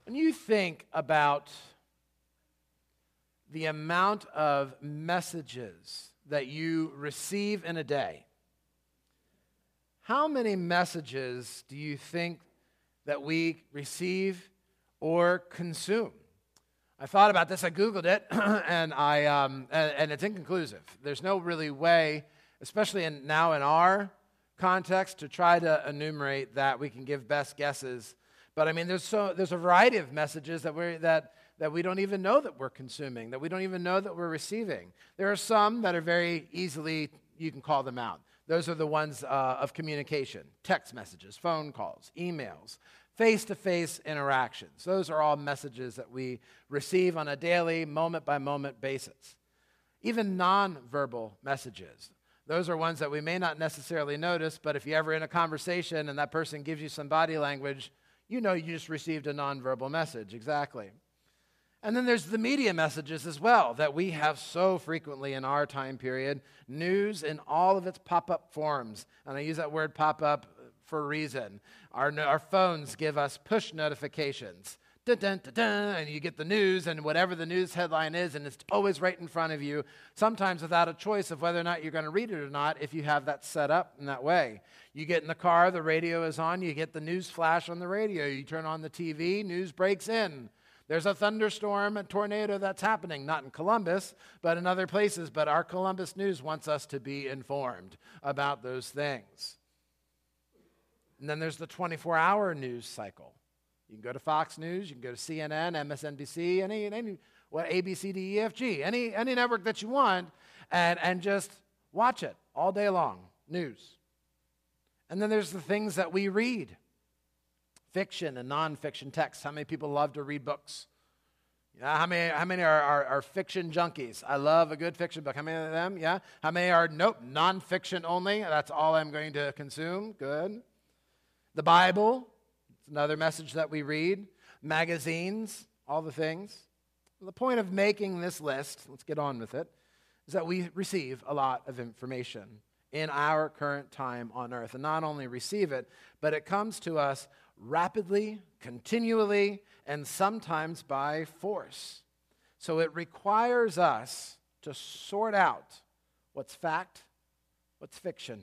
When you think about the amount of messages that you receive in a day, how many messages do you think that we receive or consume? I thought about this. I Googled it, and it's inconclusive. There's no really way, especially now in our context, to try to enumerate that. We can give best guesses, but I mean, there's a variety of messages that we don't even know that we're consuming, that we don't even know that we're receiving. There are some that are very easily, you can call them out. Those are the ones of communication: text messages, phone calls, emails, face-to-face interactions. Those are all messages that we receive on a daily, moment-by-moment basis. Even nonverbal messages. Those are ones that we may not necessarily notice, but if you're ever in a conversation and that person gives you some body language, you know you just received a nonverbal message. Exactly. And then there's the media messages as well that we have so frequently in our time period. News in all of its pop-up forms. And I use that word pop-up for a reason. Our phones give us push notifications. Dun, dun, dun, dun, and you get the news and whatever the news headline is, and it's always right in front of you, sometimes without a choice of whether or not you're going to read it or not if you have that set up in that way. You get in the car, the radio is on, you get the news flash on the radio. You turn on the TV, news breaks in. There's a thunderstorm, a tornado that's happening, not in Columbus, but in other places. But our Columbus News wants us to be informed about those things. And then there's the 24-hour news cycle. You can go to Fox News, you can go to CNN, MSNBC, any ABC, D, E, F, G, any network that you want, and just watch it all day long, news. And then there's the things that we read. Fiction and nonfiction texts. How many people love to read books? Yeah, how many are fiction junkies? I love a good fiction book. How many of them? Yeah. How many are nonfiction only? That's all I'm going to consume. Good. The Bible. It's another message that we read. Magazines. All the things. The point of making this list, let's get on with it, is that we receive a lot of information in our current time on earth. And not only receive it, but it comes to us rapidly, continually, and sometimes by force. So it requires us to sort out what's fact, what's fiction,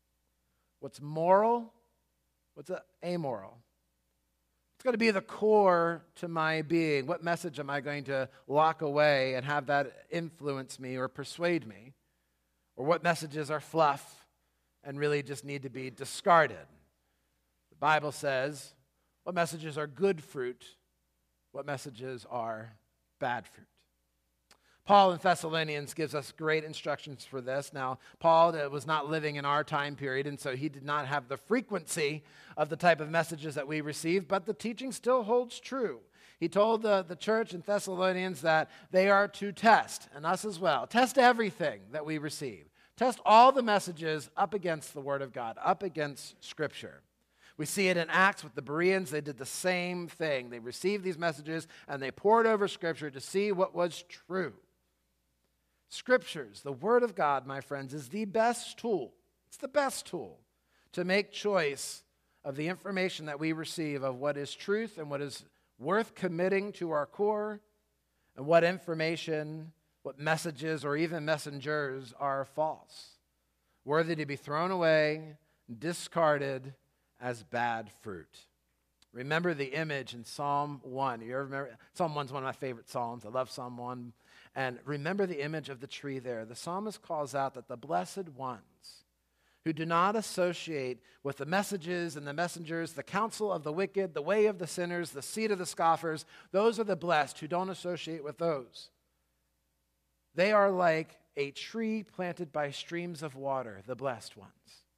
what's moral, what's amoral. It's got to be the core to my being. What message am I going to lock away and have that influence me or persuade me? Or what messages are fluff and really just need to be discarded? The Bible says what messages are good fruit, what messages are bad fruit. Paul in Thessalonians gives us great instructions for this. Now, Paul was not living in our time period, and so he did not have the frequency of the type of messages that we receive, but the teaching still holds true. He told the church in Thessalonians that they are to test, and us as well, test everything that we receive. Test all the messages up against the Word of God, up against Scripture. We see it in Acts with the Bereans. They did the same thing. They received these messages, and they pored over Scripture to see what was true. Scriptures, the Word of God, my friends, is the best tool. It's the best tool to make choice of the information that we receive of what is truth and what is worth committing to our core, and what information, what messages, or even messengers are false, worthy to be thrown away, discarded as bad fruit. Remember the image in Psalm 1. You ever remember? Psalm 1 is one of my favorite psalms. I love Psalm 1. And remember the image of the tree there. The psalmist calls out that the blessed ones who do not associate with the messages and the messengers, the counsel of the wicked, the way of the sinners, the seat of the scoffers, those are the blessed who don't associate with those. They are like a tree planted by streams of water, the blessed ones.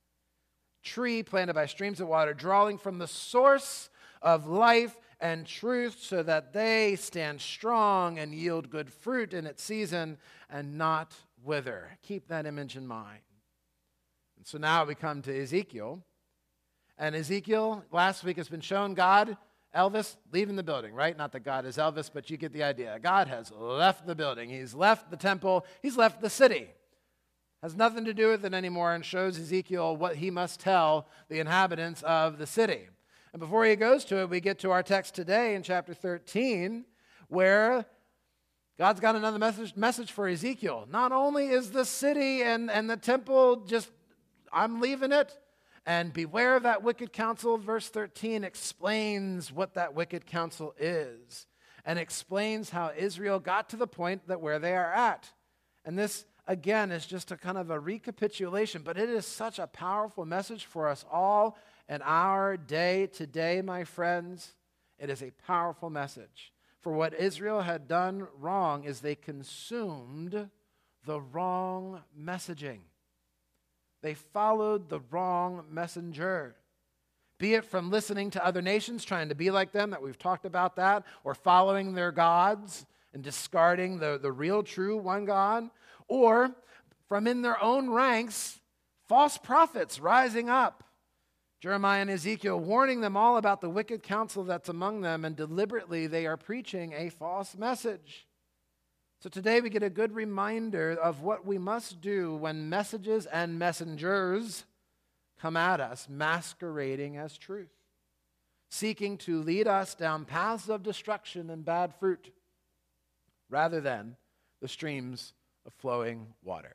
Tree planted by streams of water, drawing from the source of life and truth, so that they stand strong and yield good fruit in its season and not wither. Keep that image in mind. And so now we come to Ezekiel. And Ezekiel, last week has been shown God, Elvis, leaving the building, right? Not that God is Elvis, but you get the idea. God has left the building. He's left the temple. He's left the city. Has nothing to do with it anymore, and shows Ezekiel what he must tell the inhabitants of the city. And before he goes to it, we get to our text today in chapter 13, where God's got another message for Ezekiel. Not only is the city and the temple just, I'm leaving it, and beware of that wicked counsel. Verse 13 explains what that wicked counsel is and explains how Israel got to the point that where they are at. And this, again, is just a kind of a recapitulation, but it is such a powerful message for us all in our day today, my friends. It is a powerful message. For what Israel had done wrong is they consumed the wrong messaging. They followed the wrong messenger. Be it from listening to other nations, trying to be like them, that we've talked about that, or following their gods and discarding the real, true one God, or from in their own ranks, false prophets rising up. Jeremiah and Ezekiel warning them all about the wicked counsel that's among them, and deliberately they are preaching a false message. So today we get a good reminder of what we must do when messages and messengers come at us masquerading as truth, seeking to lead us down paths of destruction and bad fruit, rather than the streams of flowing water.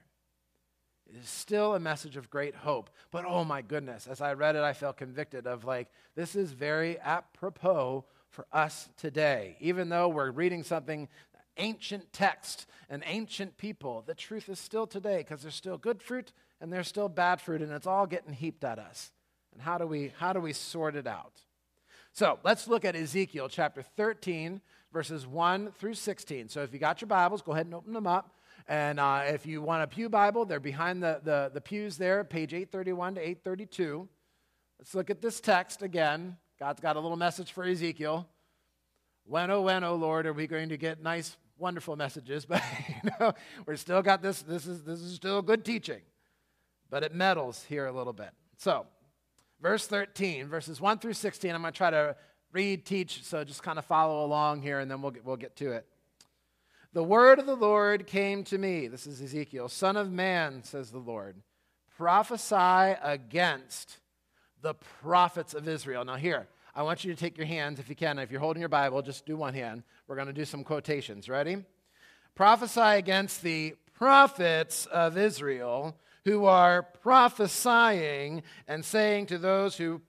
It is still a message of great hope. But oh my goodness, as I read it, I felt convicted of this is very apropos for us today. Even though we're reading something, ancient text and ancient people, the truth is still today, because there's still good fruit and there's still bad fruit, and it's all getting heaped at us. And how do we sort it out? So let's look at Ezekiel chapter 13, verses 1 through 16. So if you got your Bibles, go ahead and open them up. And if you want a pew Bible, they're behind the pews there, page 831 to 832. Let's look at this text again. God's got a little message for Ezekiel. When, oh, Lord, are we going to get nice, wonderful messages? But we're still got this. This is still good teaching. But it meddles here a little bit. So, verse 13, verses 1 through 16, I'm going to try to read, teach, so just kind of follow along here, and then we'll get to it. The word of the Lord came to me. This is Ezekiel. Son of man, says the Lord, prophesy against the prophets of Israel. Now here, I want you to take your hands, if you can. If you're holding your Bible, just do one hand. We're going to do some quotations. Ready? Prophesy against the prophets of Israel who are prophesying and saying to those who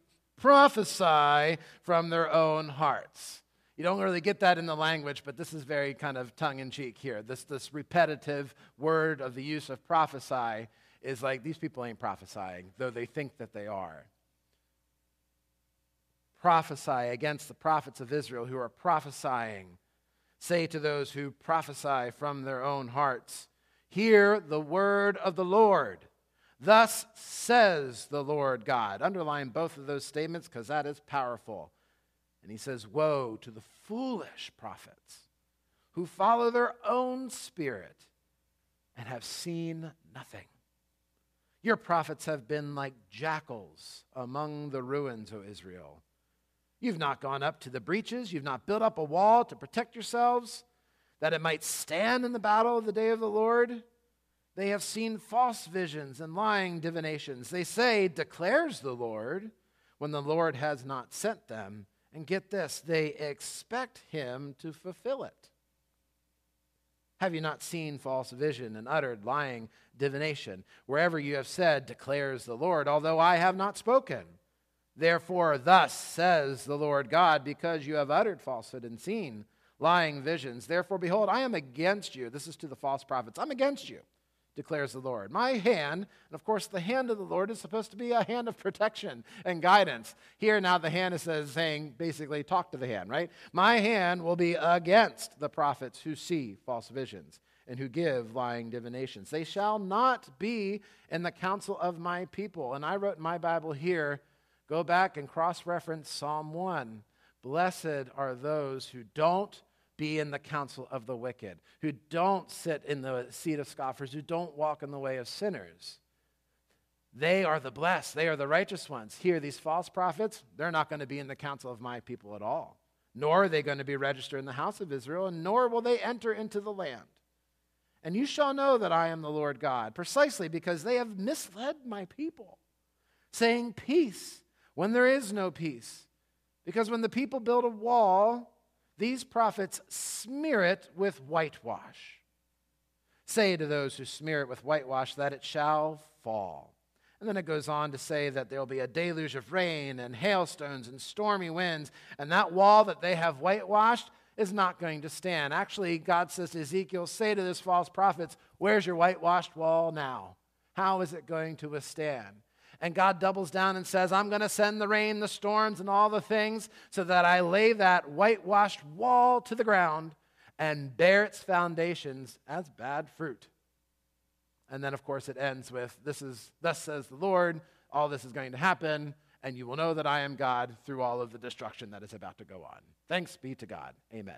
prophesy from their own hearts. You don't really get that in the language, but this is very kind of tongue-in-cheek here. This repetitive word of the use of prophesy is like, these people ain't prophesying, though they think that they are. Prophesy against the prophets of Israel who are prophesying. Say to those who prophesy from their own hearts, hear the word of the Lord. Thus says the Lord God. Underline both of those statements because that is powerful. And he says, woe to the foolish prophets who follow their own spirit and have seen nothing. Your prophets have been like jackals among the ruins, O Israel. You've not gone up to the breaches. You've not built up a wall to protect yourselves, that it might stand in the battle of the day of the Lord. They have seen false visions and lying divinations. They say, declares the Lord, when the Lord has not sent them. And get this, they expect him to fulfill it. Have you not seen false vision and uttered lying divination? Wherever you have said, declares the Lord, although I have not spoken. Therefore, thus says the Lord God, because you have uttered falsehood and seen lying visions. Therefore, behold, I am against you. This is to the false prophets. I'm against you, declares the Lord. My hand, and of course the hand of the Lord is supposed to be a hand of protection and guidance. Here now the hand is saying, basically, talk to the hand, right? My hand will be against the prophets who see false visions and who give lying divinations. They shall not be in the counsel of my people. And I wrote in my Bible here, go back and cross-reference Psalm 1. Blessed are those who don't be in the counsel of the wicked, who don't sit in the seat of scoffers, who don't walk in the way of sinners. They are the blessed. They are the righteous ones. Here, these false prophets, they're not going to be in the counsel of my people at all, nor are they going to be registered in the house of Israel, and nor will they enter into the land. And you shall know that I am the Lord God, precisely because they have misled my people, saying peace when there is no peace, Because when the people build a wall, these prophets smear it with whitewash. Say to those who smear it with whitewash that it shall fall. And then it goes on to say that there will be a deluge of rain and hailstones and stormy winds, and that wall that they have whitewashed is not going to stand. Actually, God says to Ezekiel, say to these false prophets, where's your whitewashed wall now? How is it going to withstand? And God doubles down and says, I'm going to send the rain, the storms, and all the things so that I lay that whitewashed wall to the ground and bear its foundations as bad fruit. And then, of course, it ends with, thus says the Lord, all this is going to happen, and you will know that I am God through all of the destruction that is about to go on. Thanks be to God. Amen.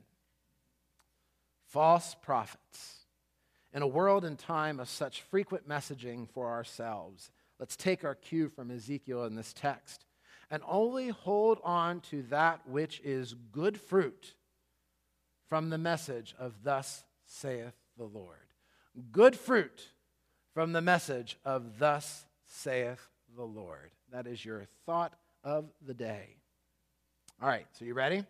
False prophets. In a world and time of such frequent messaging for ourselves, let's take our cue from Ezekiel in this text and only hold on to that which is good fruit from the message of thus saith the Lord. Good fruit from the message of thus saith the Lord. That is your thought of the day. All right, so you ready?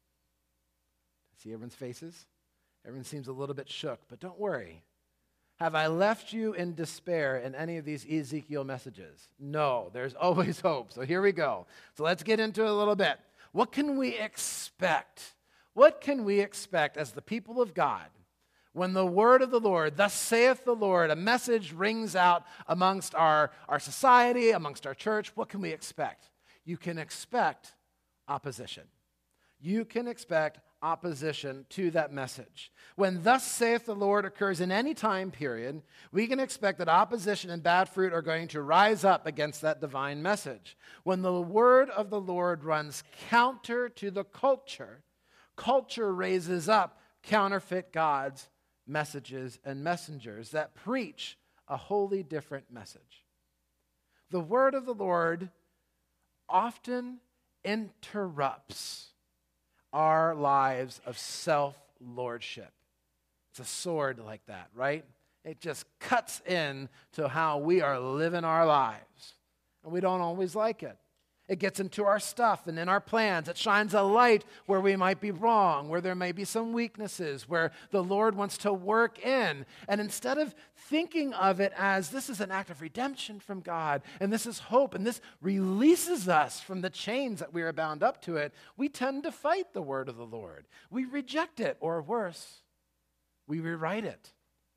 See everyone's faces? Everyone seems a little bit shook, but don't worry. Have I left you in despair in any of these Ezekiel messages? No, there's always hope. So here we go. So let's get into it a little bit. What can we expect? What can we expect as the people of God when the word of the Lord, thus saith the Lord, a message rings out amongst our society, amongst our church? What can we expect? You can expect opposition. You can expect opposition to that message. When thus saith the Lord occurs in any time period, we can expect that opposition and bad fruit are going to rise up against that divine message. When the word of the Lord runs counter to the culture, culture raises up counterfeit gods, messages, and messengers that preach a wholly different message. The word of the Lord often interrupts our lives of self-lordship. It's a sword like that, right? It just cuts in to how we are living our lives. And we don't always like it. It gets into our stuff and in our plans. It shines a light where we might be wrong, where there may be some weaknesses, where the Lord wants to work in. And instead of thinking of it as this is an act of redemption from God, and this is hope, and this releases us from the chains that we are bound up to it, we tend to fight the word of the Lord. We reject it, or worse, we rewrite it.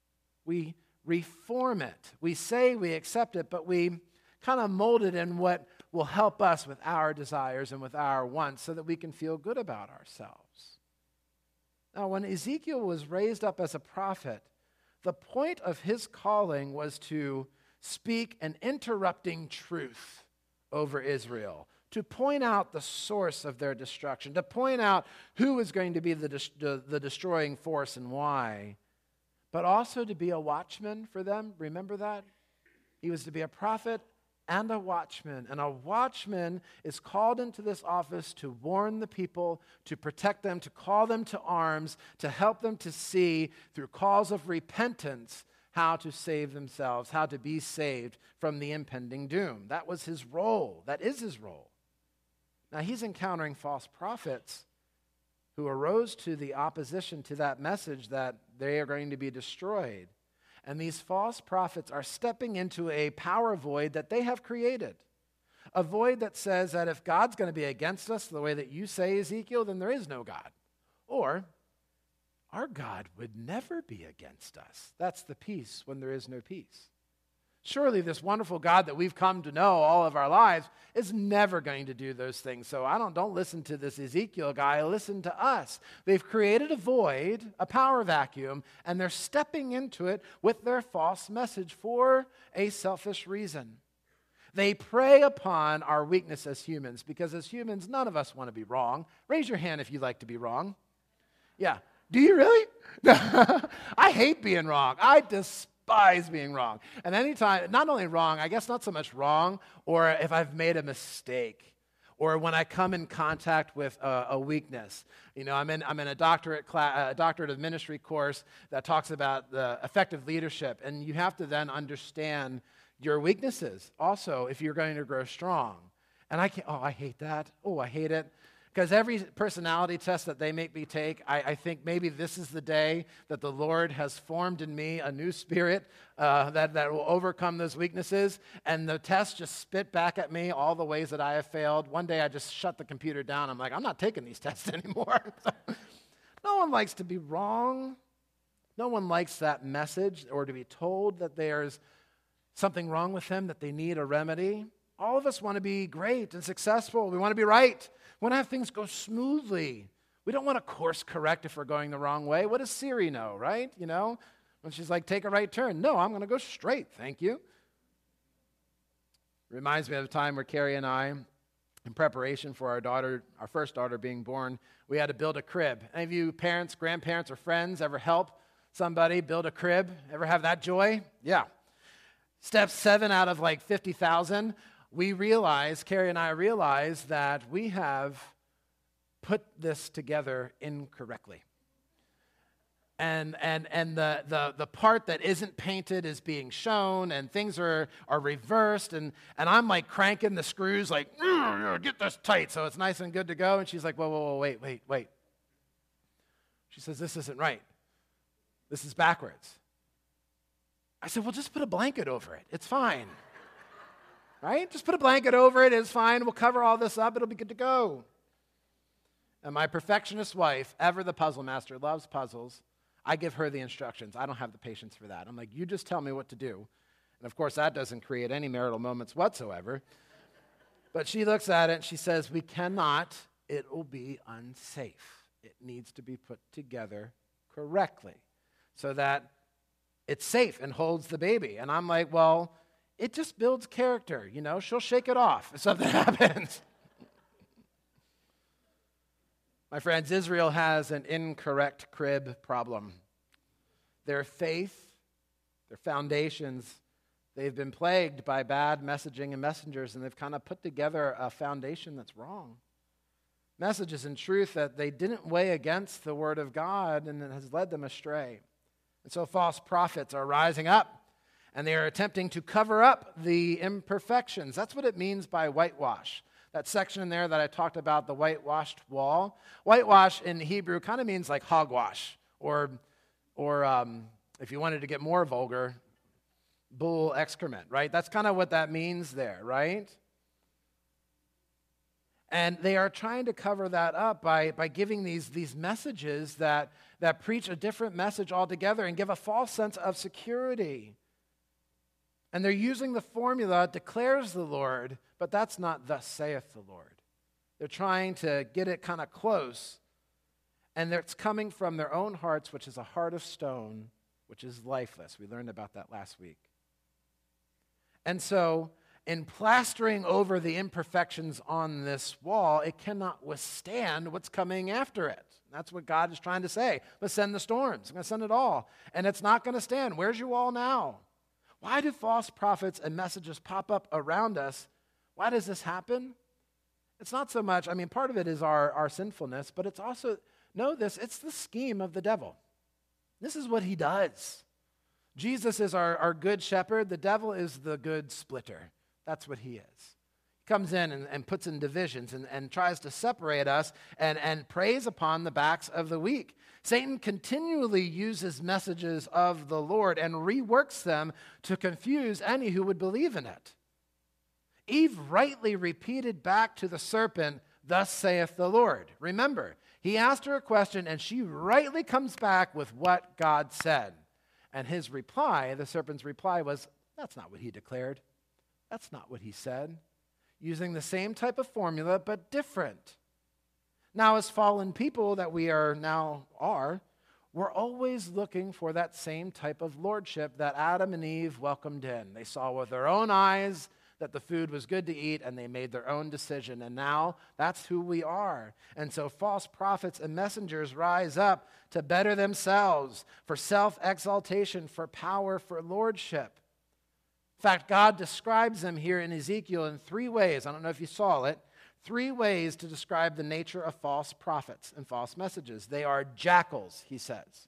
We reform it. We say we accept it, but we kind of mold it in what will help us with our desires and with our wants so that we can feel good about ourselves. Now, when Ezekiel was raised up as a prophet, the point of his calling was to speak an interrupting truth over Israel, to point out the source of their destruction, to point out who was going to be the destroying force and why, but also to be a watchman for them. Remember that? He was to be a prophet and a watchman. And a watchman is called into this office to warn the people, to protect them, to call them to arms, to help them to see through calls of repentance how to save themselves, how to be saved from the impending doom. That was his role. That is his role. Now he's encountering false prophets who arose to the opposition to that message that they are going to be destroyed. And these false prophets are stepping into a power void that they have created. A void that says that if God's going to be against us the way that you say, Ezekiel, then there is no God. Or, our God would never be against us. That's the peace when there is no peace. Surely this wonderful God that we've come to know all of our lives is never going to do those things. So don't listen to this Ezekiel guy, listen to us. They've created a void, a power vacuum, and they're stepping into it with their false message for a selfish reason. They prey upon our weakness as humans, because as humans, none of us want to be wrong. Raise your hand if you like to be wrong. Yeah. Do you really? I hate being wrong. I despise being wrong. And anytime, not only wrong, I guess not so much wrong, or if I've made a mistake, or when I come in contact with a weakness. You know, I'm in a doctorate of ministry course that talks about the effective leadership, and you have to then understand your weaknesses also if you're going to grow strong. And I hate that. Oh, I hate it. Because every personality test that they make me take, I think maybe this is the day that the Lord has formed in me a new spirit that will overcome those weaknesses. And the tests just spit back at me all the ways that I have failed. One day I just shut the computer down. I'm like, I'm not taking these tests anymore. No one likes to be wrong. No one likes that message or to be told that there's something wrong with them, that they need a remedy. All of us want to be great and successful. We want to be right. We want to have things go smoothly. We don't want to course correct if we're going the wrong way. What does Siri know, right? You know, when she's like, take a right turn. No, I'm going to go straight, thank you. Reminds me of a time where Carrie and I, in preparation for our first daughter being born, we had to build a crib. Any of you parents, grandparents, or friends ever help somebody build a crib? Ever have that joy? Yeah. Step 7 out of like 50,000. Carrie and I realized that we have put this together incorrectly. And the part that isn't painted is being shown, and things are reversed, and I'm like cranking the screws like, get this tight so it's nice and good to go. And she's like, whoa, wait. She says, this isn't right. This is backwards. I said, well, just put a blanket over it. It's fine. Right? Just put a blanket over it. It's fine. We'll cover all this up. It'll be good to go. And my perfectionist wife, ever the puzzle master, loves puzzles. I give her the instructions. I don't have the patience for that. I'm like, you just tell me what to do. And of course, that doesn't create any marital moments whatsoever. But she looks at it and she says, we cannot. It will be unsafe. It needs to be put together correctly so that it's safe and holds the baby. And I'm like, well, it just builds character, you know. She'll shake it off if something happens. My friends, Israel has an incorrect crib problem. Their faith, their foundations, they've been plagued by bad messaging and messengers, and they've kind of put together a foundation that's wrong. Messages and truth that they didn't weigh against the Word of God, and it has led them astray. And so false prophets are rising up, and they are attempting to cover up the imperfections. That's what it means by whitewash. That section in there that I talked about, the whitewashed wall. Whitewash in Hebrew kind of means like hogwash, or if you wanted to get more vulgar, bull excrement, right? That's kind of what that means there, right? And they are trying to cover that up by giving these messages that preach a different message altogether and give a false sense of security. And they're using the formula, declares the Lord, but that's not thus saith the Lord. They're trying to get it kind of close, and it's coming from their own hearts, which is a heart of stone, which is lifeless. We learned about that last week. And so, in plastering over the imperfections on this wall, it cannot withstand what's coming after it. That's what God is trying to say. Let's send the storms. I'm going to send it all. And it's not going to stand. Where's your wall now? Why do false prophets and messages pop up around us? Why does this happen? It's not so much, part of it is our sinfulness, but it's also, it's the scheme of the devil. This is what he does. Jesus is our good shepherd. The devil is the good splitter. That's what he is. He comes in and puts in divisions and tries to separate us and preys upon the backs of the weak. Satan continually uses messages of the Lord and reworks them to confuse any who would believe in it. Eve rightly repeated back to the serpent, "Thus saith the Lord." Remember, he asked her a question and she rightly comes back with what God said. And his reply, the serpent's reply was, "That's not what he declared. That's not what he said." Using the same type of formula, but different. Now, as fallen people that we are, we're always looking for that same type of lordship that Adam and Eve welcomed in. They saw with their own eyes that the food was good to eat, and they made their own decision. And now, that's who we are. And so false prophets and messengers rise up to better themselves, for self-exaltation, for power, for lordship. In fact, God describes them here in Ezekiel in 3 ways. I don't know if you saw it. 3 ways to describe the nature of false prophets and false messages. They are jackals, he says.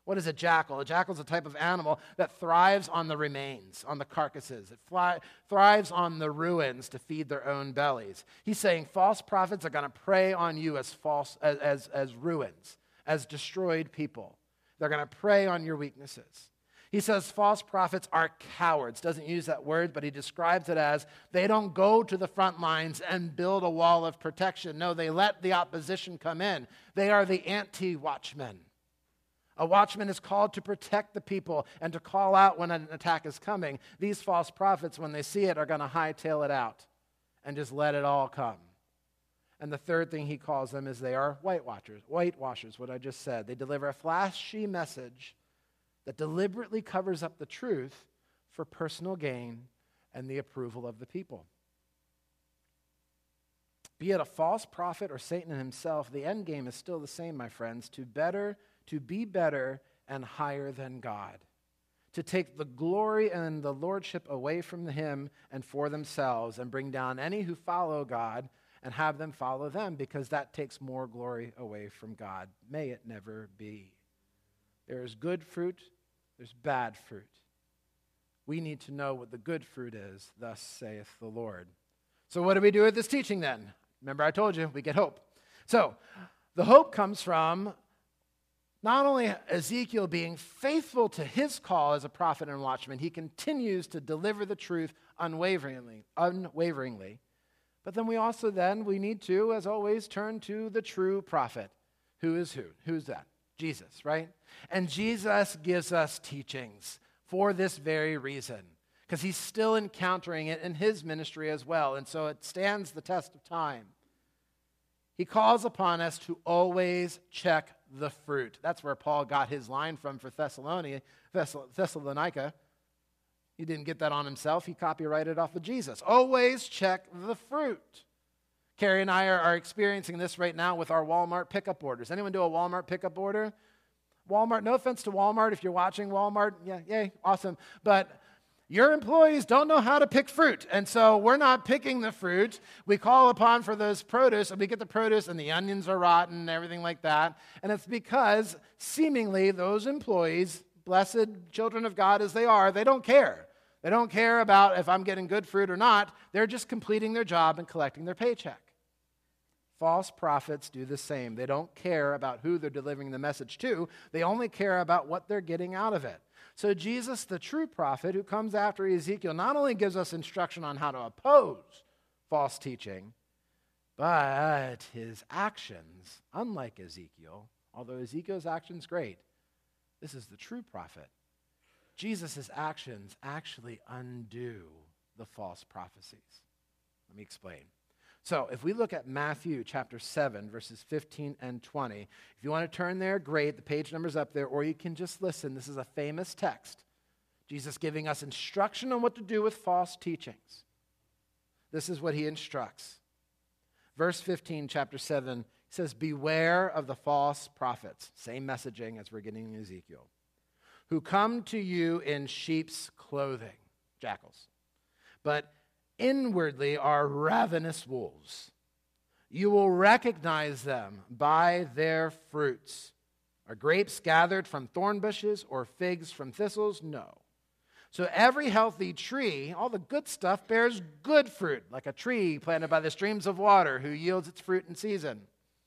What is a jackal? A jackal is a type of animal that thrives on the remains, on the carcasses. It thrives on the ruins to feed their own bellies. He's saying false prophets are going to prey on you as ruins, as destroyed people. They're going to prey on your weaknesses. He says false prophets are cowards. Doesn't use that word, but he describes it as they don't go to the front lines and build a wall of protection. No, they let the opposition come in. They are the anti-watchmen. A watchman is called to protect the people and to call out when an attack is coming. These false prophets, when they see it, are going to hightail it out and just let it all come. And the third thing he calls them is they are whitewashers, what I just said. They deliver a flashy message that deliberately covers up the truth for personal gain and the approval of the people. Be it a false prophet or Satan himself, the end game is still the same, my friends, to be better and higher than God, to take the glory and the lordship away from him and for themselves and bring down any who follow God and have them follow them, because that takes more glory away from God. May it never be. There is good fruit, there's bad fruit. We need to know what the good fruit is, thus saith the Lord. So what do we do with this teaching then? Remember I told you, we get hope. So the hope comes from not only Ezekiel being faithful to his call as a prophet and watchman, he continues to deliver the truth unwaveringly. But then we need to, as always, turn to the true prophet. Who is who? Who's that? Jesus, right? And Jesus gives us teachings for this very reason, because he's still encountering it in his ministry as well, and so it stands the test of time. He calls upon us to always check the fruit. That's where Paul got his line from for Thessalonica. He didn't get that on himself. He copyrighted off of Jesus. Always check the fruit. Carrie and I are experiencing this right now with our Walmart pickup orders. Anyone do a Walmart pickup order? Walmart, no offense to Walmart. If you're watching Walmart, yeah, yay, awesome. But your employees don't know how to pick fruit, and so we're not picking the fruit. We call upon for those produce, and we get the produce, and the onions are rotten and everything like that. And it's because seemingly those employees, blessed children of God as they are, they don't care. They don't care about if I'm getting good fruit or not. They're just completing their job and collecting their paycheck. False prophets do the same. They don't care about who they're delivering the message to. They only care about what they're getting out of it. So Jesus, the true prophet who comes after Ezekiel, not only gives us instruction on how to oppose false teaching, but his actions, unlike Ezekiel, although Ezekiel's actions great, this is the true prophet. Jesus' actions actually undo the false prophecies. Let me explain. So if we look at Matthew chapter 7, verses 15 and 20, if you want to turn there, great. The page number's up there, or you can just listen. This is a famous text. Jesus giving us instruction on what to do with false teachings. This is what he instructs. Verse 15, chapter 7, he says, beware of the false prophets. Same messaging as we're getting in Ezekiel. Who come to you in sheep's clothing, jackals, but inwardly are ravenous wolves. You will recognize them by their fruits. Are grapes gathered from thorn bushes or figs from thistles? No. So every healthy tree, all the good stuff, bears good fruit, like a tree planted by the streams of water who yields its fruit in season.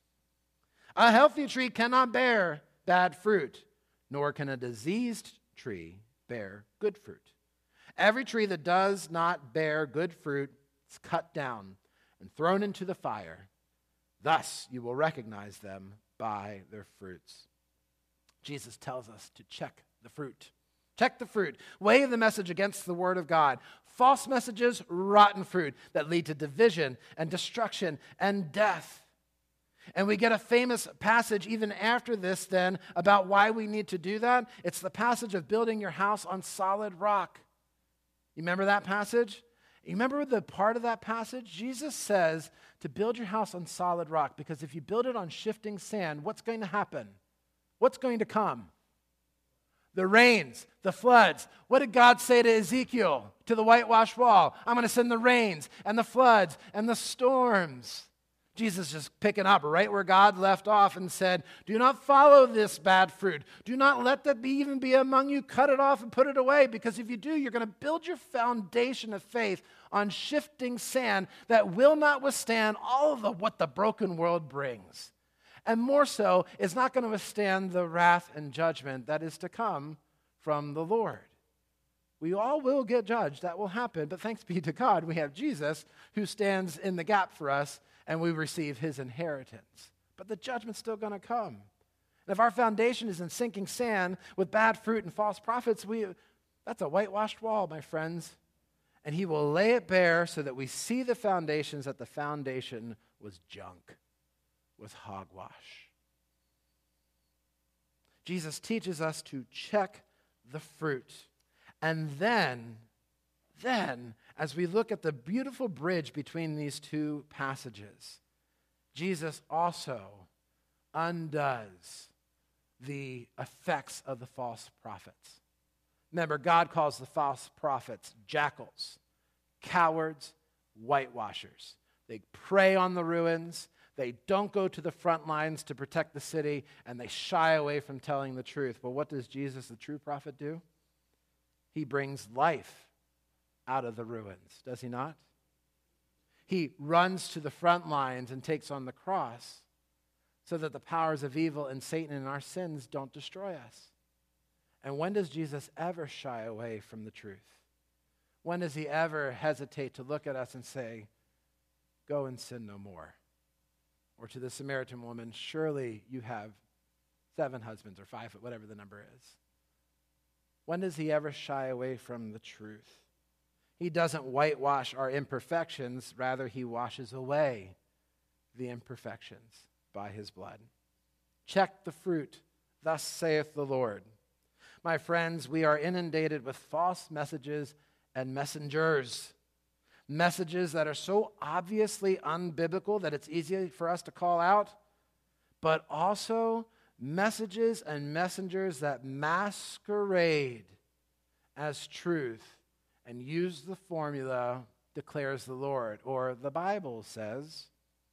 A healthy tree cannot bear bad fruit, nor can a diseased tree bear good fruit. Every tree that does not bear good fruit is cut down and thrown into the fire. Thus you will recognize them by their fruits. Jesus tells us to check the fruit. Check the fruit. Weigh the message against the word of God. False messages, rotten fruit that lead to division and destruction and death. And we get a famous passage even after this then about why we need to do that. It's the passage of building your house on solid rock. You remember that passage? You remember the part of that passage? Jesus says to build your house on solid rock, because if you build it on shifting sand, what's going to happen? What's going to come? The rains, the floods. What did God say to Ezekiel, to the whitewashed wall? I'm going to send the rains and the floods and the storms. Jesus is just picking up right where God left off and said, do not follow this bad fruit. Do not let that even be among you. Cut it off and put it away, because if you do, you're going to build your foundation of faith on shifting sand that will not withstand all of what the broken world brings. And more so, it's not going to withstand the wrath and judgment that is to come from the Lord. We all will get judged. That will happen. But thanks be to God, we have Jesus who stands in the gap for us, and we receive his inheritance. But the judgment's still going to come. And if our foundation is in sinking sand with bad fruit and false prophets, that's a whitewashed wall, my friends. And he will lay it bare so that we see the foundations, that the foundation was junk, was hogwash. Jesus teaches us to check the fruit. And then, as we look at the beautiful bridge between these two passages, Jesus also undoes the effects of the false prophets. Remember, God calls the false prophets jackals, cowards, whitewashers. They prey on the ruins. They don't go to the front lines to protect the city, and they shy away from telling the truth. But what does Jesus, the true prophet, do? He brings life out of the ruins, does he not? He runs to the front lines and takes on the cross so that the powers of evil and Satan and our sins don't destroy us. And when does Jesus ever shy away from the truth? When does he ever hesitate to look at us and say, go and sin no more? Or to the Samaritan woman, surely you have 7 husbands or 5, whatever the number is. When does he ever shy away from the truth? He doesn't whitewash our imperfections. Rather, he washes away the imperfections by his blood. Check the fruit, thus saith the Lord. My friends, we are inundated with false messages and messengers. Messages that are so obviously unbiblical that it's easy for us to call out, but also messages and messengers that masquerade as truth and use the formula, declares the Lord, or the Bible says.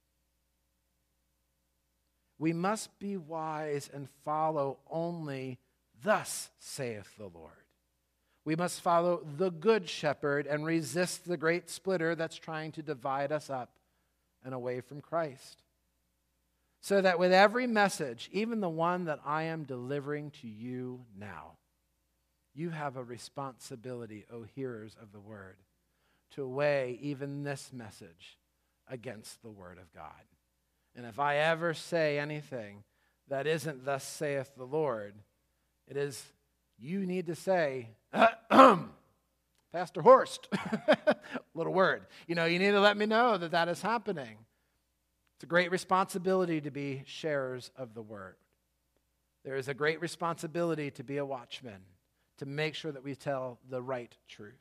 We must be wise and follow only thus saith the Lord. We must follow the good shepherd and resist the great splitter that's trying to divide us up and away from Christ. So that with every message, even the one that I am delivering to you now, you have a responsibility, O hearers of the word, to weigh even this message against the word of God. And if I ever say anything that isn't thus saith the Lord, it is, you need to say, Pastor Horst, little word. You need to let me know that that is happening. It's a great responsibility to be sharers of the word. There is a great responsibility to be a watchman, to make sure that we tell the right truth.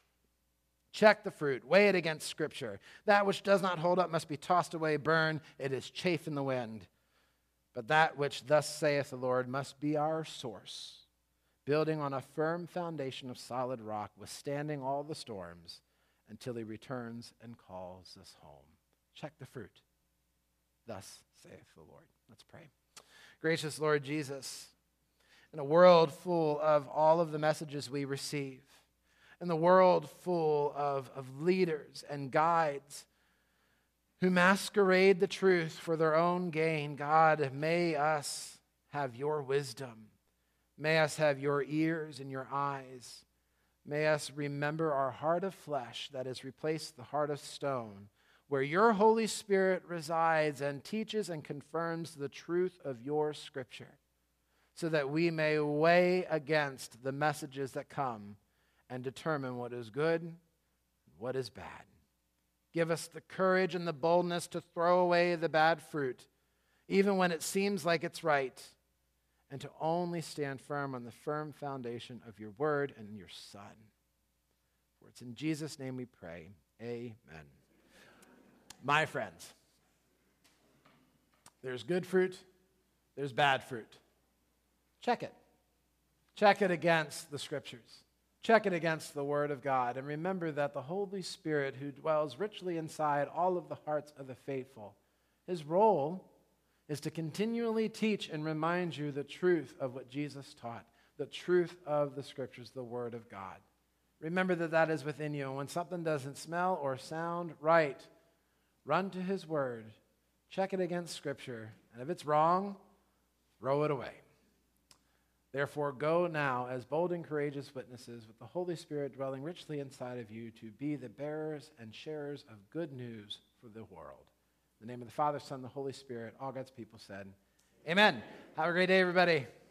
Check the fruit, weigh it against Scripture. That which does not hold up must be tossed away, burned. It is chaff in the wind. But that which thus saith the Lord must be our source, building on a firm foundation of solid rock, withstanding all the storms until he returns and calls us home. Check the fruit. Thus saith the Lord. Let's pray. Gracious Lord Jesus, in a world full of all of the messages we receive, in the world full of leaders and guides who masquerade the truth for their own gain, God, may us have your wisdom. May us have your ears and your eyes. May us remember our heart of flesh that has replaced the heart of stone, where your Holy Spirit resides and teaches and confirms the truth of your Scripture, so that we may weigh against the messages that come and determine what is good and what is bad. Give us the courage and the boldness to throw away the bad fruit, even when it seems like it's right, and to only stand firm on the firm foundation of your word and your Son. For it's in Jesus' name we pray. Amen. My friends, there's good fruit, there's bad fruit. Check it. Check it against the Scriptures. Check it against the Word of God. And remember that the Holy Spirit, who dwells richly inside all of the hearts of the faithful, His role is to continually teach and remind you the truth of what Jesus taught, the truth of the Scriptures, the Word of God. Remember that that is within you. And when something doesn't smell or sound right, run to His Word, check it against Scripture, and if it's wrong, throw it away. Therefore, go now as bold and courageous witnesses with the Holy Spirit dwelling richly inside of you to be the bearers and sharers of good news for the world. In the name of the Father, Son, and the Holy Spirit, all God's people said, Amen. Have a great day, everybody.